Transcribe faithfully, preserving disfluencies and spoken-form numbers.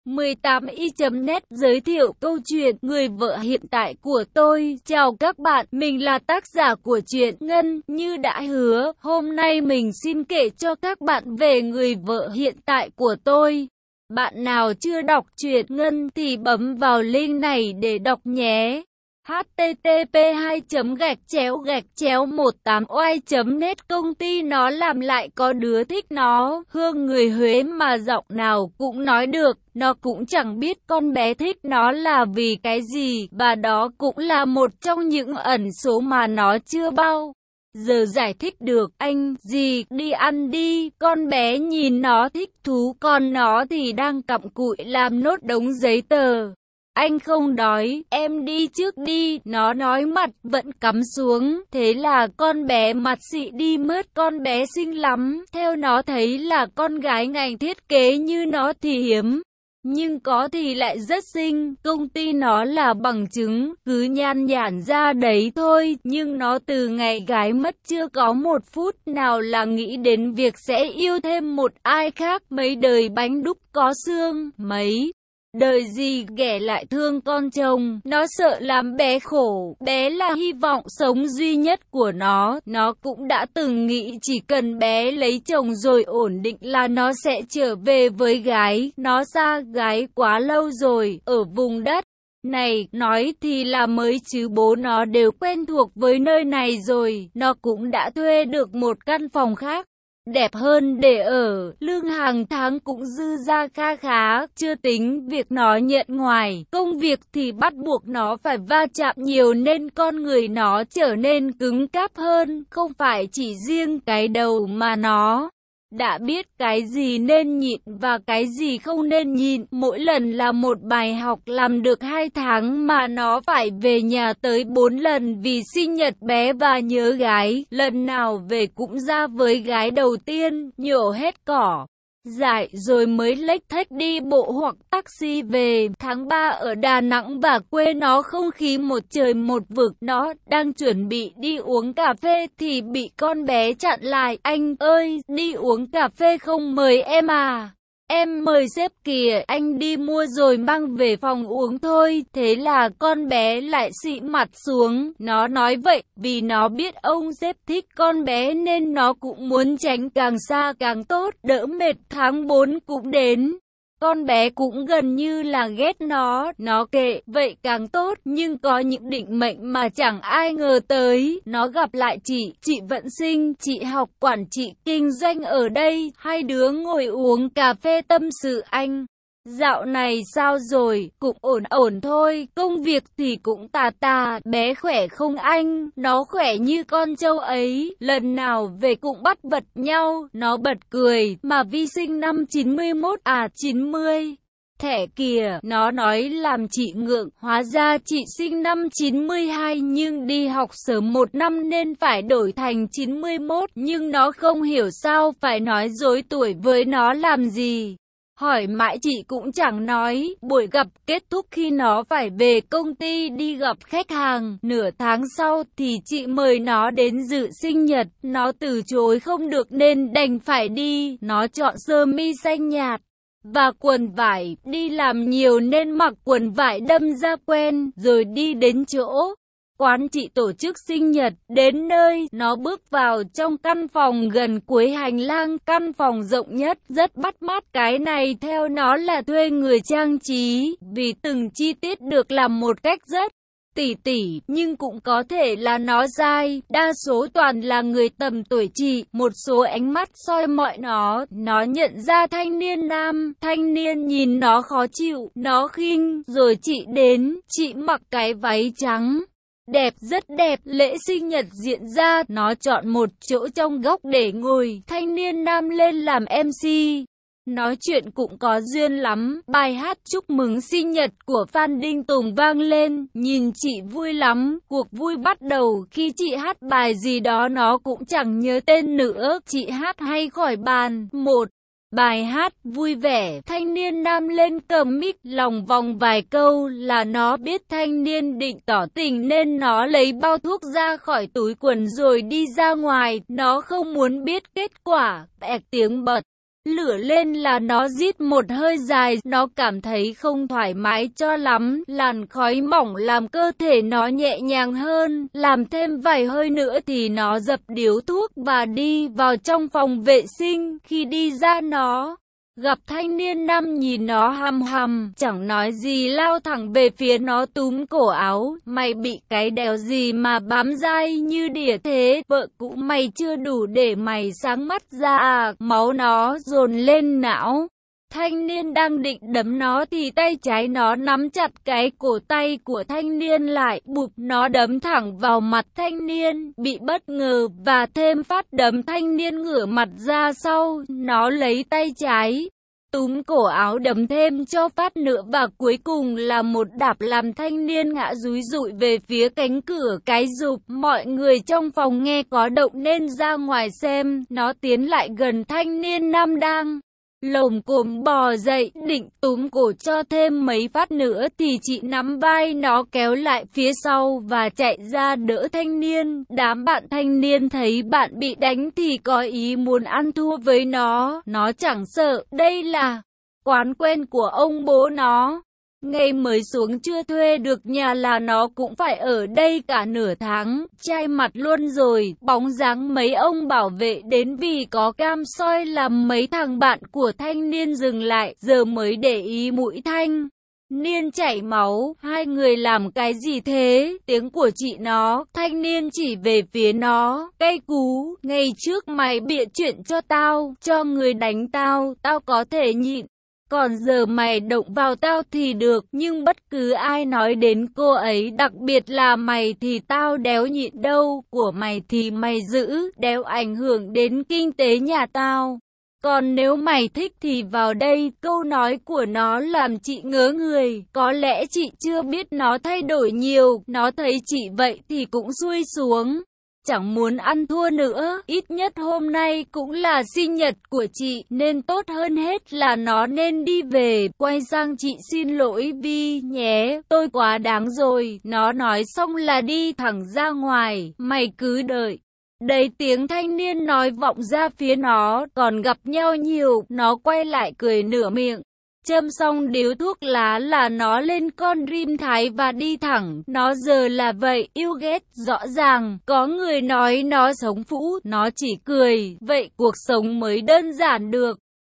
mười tám y chấm net giới thiệu câu chuyện Người vợ hiện tại của tôi. Chào các bạn, mình là tác giả của truyện Ngân. Như đã hứa, hôm nay mình xin kể cho các bạn về người vợ hiện tại của tôi. Bạn nào chưa đọc truyện Ngân thì bấm vào link này để đọc nhé. h t t p hai chấm gạch chéo gạch chéo một tám oai chấm net Công ty nó làm lại có đứa thích nó. Hương người Huế mà giọng nào cũng nói được. Nó cũng chẳng biết con bé thích nó là vì cái gì. Và đó cũng là một trong những ẩn số mà nó chưa bao giờ giải thích được. Anh, gì, đi ăn đi. Con bé nhìn nó thích thú, còn nó thì đang cặm cụi làm nốt đống giấy tờ. Anh không đói, em đi trước đi, nó nói mặt vẫn cắm xuống. Thế là con bé mặt xị đi mất. Con bé xinh lắm, theo nó thấy là con gái ngành thiết kế như nó thì hiếm, nhưng có thì lại rất xinh. Công ty nó là bằng chứng, cứ nhan nhản ra đấy thôi. Nhưng nó từ ngày gái mất chưa có một phút nào là nghĩ đến việc sẽ yêu thêm một ai khác. Mấy đời bánh đúc có xương, mấy đời gì ghẻ lại thương con chồng. Nó sợ làm bé khổ, bé là hy vọng sống duy nhất của nó. Nó cũng đã từng nghĩ chỉ cần bé lấy chồng rồi ổn định là nó sẽ trở về với gái. Nó xa gái quá lâu rồi, ở vùng đất này, nói thì là mới chứ bố nó đều quen thuộc với nơi này rồi. Nó cũng đã thuê được một căn phòng khác đẹp hơn để ở, lương hàng tháng cũng dư ra kha khá, chưa tính việc nó nhận ngoài công việc thì bắt buộc nó phải va chạm nhiều nên con người nó trở nên cứng cáp hơn. Không phải chỉ riêng cái đầu mà nó đã biết cái gì nên nhịn và cái gì không nên nhịn. Mỗi lần là một bài học. Làm được hai tháng mà nó phải về nhà tới bốn lần vì sinh nhật bé và nhớ gái. Lần nào về cũng ra với gái đầu tiên, nhổ hết cỏ dại rồi mới lếch thếch đi bộ hoặc taxi về. Tháng ba ở Đà Nẵng và quê nó không khí một trời một vực. Nó đang chuẩn bị đi uống cà phê thì bị con bé chặn lại. Anh ơi, đi uống cà phê không mời em à? Em mời sếp kìa, anh đi mua rồi mang về phòng uống thôi. Thế là con bé lại xị mặt xuống. Nó nói vậy vì nó biết ông sếp thích con bé nên nó cũng muốn tránh càng xa càng tốt, đỡ mệt. Tháng bốn cũng đến. Con bé cũng gần như là ghét nó. Nó kệ, vậy càng tốt. Nhưng có những định mệnh mà chẳng ai ngờ tới. Nó gặp lại chị, chị vận sinh, chị học quản trị kinh doanh ở đây. Hai đứa ngồi uống cà phê tâm sự. Anh, dạo này sao rồi? Cũng ổn ổn thôi. Công việc thì cũng tà tà. Bé khỏe không anh? Nó khỏe như con trâu ấy. Lần nào về cũng bắt bật nhau. Nó bật cười. Mà Vi sinh năm chín mươi mốt à chín mươi. Thẻ kìa, nó nói làm chị ngượng. Hóa ra chị sinh năm chín mươi hai nhưng đi học sớm một năm nên phải đổi thành chín mươi mốt. Nhưng nó không hiểu sao phải nói dối tuổi với nó làm gì. Hỏi mãi chị cũng chẳng nói. Buổi gặp kết thúc khi nó phải về công ty đi gặp khách hàng. Nửa tháng sau thì chị mời nó đến dự sinh nhật. Nó từ chối không được nên đành phải đi. Nó chọn sơ mi xanh nhạt và quần vải. Đi làm nhiều nên mặc quần vải đâm ra quen. Rồi đi đến chỗ quán chị tổ chức sinh nhật. Đến nơi, nó bước vào trong căn phòng gần cuối hành lang. Căn phòng rộng nhất, rất bắt mắt. Cái này theo nó là thuê người trang trí, vì từng chi tiết được làm một cách rất tỉ tỉ. Nhưng cũng có thể là nó dai. Đa số toàn là người tầm tuổi chị. Một số ánh mắt soi mọi nó. Nó nhận ra thanh niên nam. Thanh niên nhìn nó khó chịu. Nó khinh. Rồi chị đến. Chị mặc cái váy trắng đẹp, rất đẹp. Lễ sinh nhật diễn ra. Nó chọn một chỗ trong góc để ngồi. Thanh niên nam lên làm em xê. Nói chuyện cũng có duyên lắm. Bài hát chúc mừng sinh nhật của Phan Đình Tùng vang lên. Nhìn chị vui lắm. Cuộc vui bắt đầu khi chị hát bài gì đó nó cũng chẳng nhớ tên nữa. Chị hát hay khỏi bàn. Một bài hát vui vẻ. Thanh niên nam lên cầm mic lòng vòng vài câu là nó biết thanh niên định tỏ tình nên nó lấy bao thuốc ra khỏi túi quần rồi đi ra ngoài. Nó không muốn biết kết quả. Bẹt tiếng bật Lửa lên là nó rít một hơi dài, nó cảm thấy không thoải mái cho lắm, làn khói mỏng làm cơ thể nó nhẹ nhàng hơn, làm thêm vài hơi nữa thì nó dập điếu thuốc và đi vào trong phòng vệ sinh. Khi đi ra nó gặp thanh niên nam nhìn nó hăm hăm, chẳng nói gì lao thẳng về phía nó túm cổ áo, mày bị cái đèo gì mà bám dai như đỉa thế, vợ cũ mày chưa đủ để mày sáng mắt ra à, máu nó dồn lên não. Thanh niên đang định đấm nó thì tay trái nó nắm chặt cái cổ tay của thanh niên lại, bụp nó đấm thẳng vào mặt thanh niên, bị bất ngờ và thêm phát đấm thanh niên ngửa mặt ra sau, nó lấy tay trái túm cổ áo đấm thêm cho phát nữa và cuối cùng là một đạp làm thanh niên ngã dúi dụi về phía cánh cửa cái rụp. Mọi người trong phòng nghe có động nên ra ngoài xem, nó tiến lại gần thanh niên nam đang lồm cồm bò dậy, định túm cổ cho thêm mấy phát nữa thì chị nắm vai nó kéo lại phía sau và chạy ra đỡ thanh niên. Đám bạn thanh niên thấy bạn bị đánh thì có ý muốn ăn thua với nó, nó chẳng sợ, đây là quán quen của ông bố nó. Ngày mới xuống chưa thuê được nhà là nó cũng phải ở đây cả nửa tháng, chai mặt luôn rồi, bóng dáng mấy ông bảo vệ đến vì có cam soi làm mấy thằng bạn của thanh niên dừng lại, giờ mới để ý mũi thanh niên chảy máu, hai người làm cái gì thế, tiếng của chị nó, thanh niên chỉ về phía nó, cay cú, ngày trước mày bịa chuyện cho tao, cho người đánh tao, tao có thể nhịn. Còn giờ mày động vào tao thì được, nhưng bất cứ ai nói đến cô ấy, đặc biệt là mày thì tao đéo nhịn đâu, của mày thì mày giữ, đéo ảnh hưởng đến kinh tế nhà tao. Còn nếu mày thích thì vào đây, câu nói của nó làm chị ngớ người, có lẽ chị chưa biết nó thay đổi nhiều, nó thấy chị vậy thì cũng xuôi xuống. Chẳng muốn ăn thua nữa, ít nhất hôm nay cũng là sinh nhật của chị, nên tốt hơn hết là nó nên đi về. Quay sang chị xin lỗi Vi nhé, tôi quá đáng rồi. Nó nói xong là đi thẳng ra ngoài, mày cứ đợi. Đầy tiếng thanh niên nói vọng ra phía nó, còn gặp nhau nhiều, nó quay lại cười nửa miệng. Châm xong điếu thuốc lá là nó lên con rim thái và đi thẳng, nó giờ là vậy, yêu ghét, rõ ràng, có người nói nó sống phũ, nó chỉ cười, vậy cuộc sống mới đơn giản được.